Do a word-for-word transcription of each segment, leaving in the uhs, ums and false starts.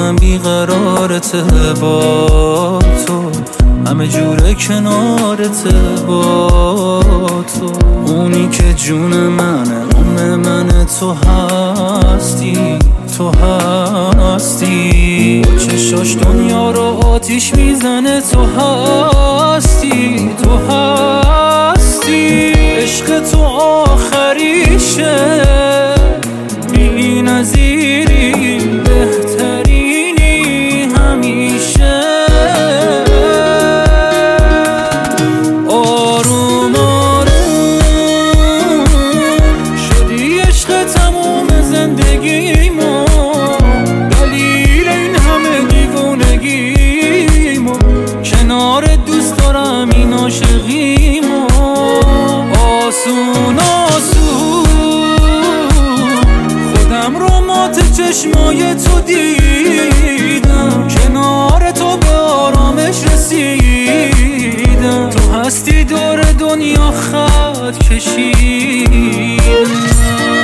من بیقرارته با تو، همه جوره کنارته با تو. اونی که جون منه عمر منه تو هستی، تو هستی. چشاش دنیا رو آتیش میزنه تو هستی، تو هستی. عشق تو آخریشه بی نظیری، بهترینی همیشه. آروم آروم شدی عشق تموم زندگیمو، دلیل این همه دیوونگیمو. کنار دوست دارم این عاشقیمو، آسون آسون خودم رو مات چشمای تو دیدم، کنار تو به آرامش رسیدم. تو هستی دور دنیا خط کشیدم.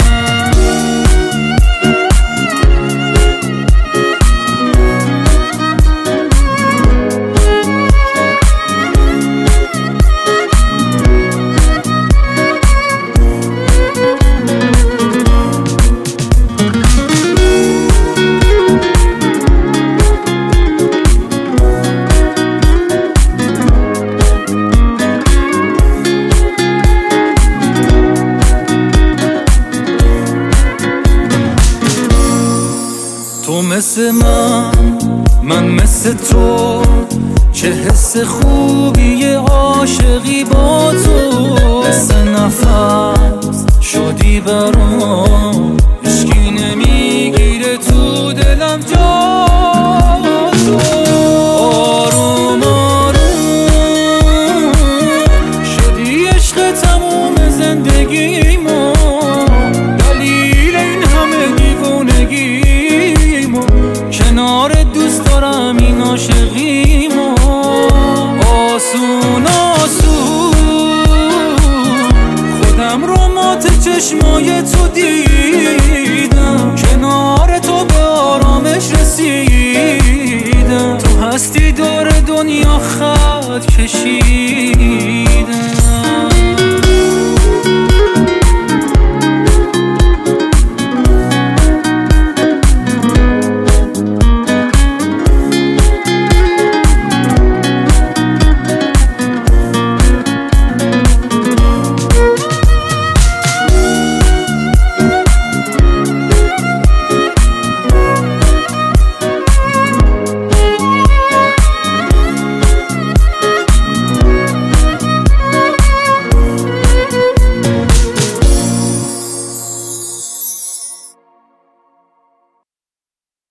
تو مثل من، من مثل تو، چه حس خوبی عاشقی با تو. مثل نفس شدی برام، هیچکی نمیگیره تو دلم جا تو. آروم آروم شدی عشق تموم زندگیمو، دلیل این همه دیوونگی. کنار دوست دارم این عاشقیمو، آسون آسون خودم رو مات چشمای تو دیدم، کنار تو به آرامش رسیدم. تو هستی دور دنیا خط کشیدم.